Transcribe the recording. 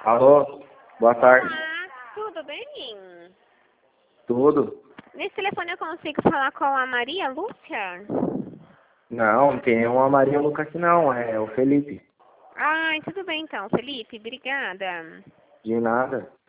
Alô, boa tarde. Tudo bem? Tudo? Nesse telefone eu consigo falar com a Maria Lúcia? Não, não tem nenhuma Maria Luca aqui não, é o Felipe. Ai, tudo bem então, Felipe, obrigada. De nada.